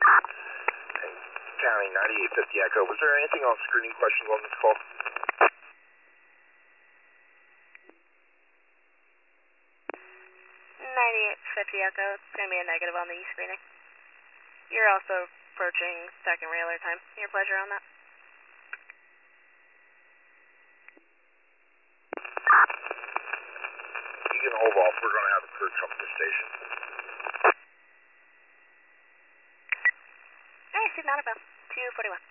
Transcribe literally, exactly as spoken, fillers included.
County ninety-eight fifty Echo. Was there anything on screening questions on this call? ninety-eight fifty Echo. It's going to be a negative on the e-screening. You're also approaching second railer time. Your pleasure on that. You can hold off. We're going to have a crew come to the station. Alright, signal about two forty-one.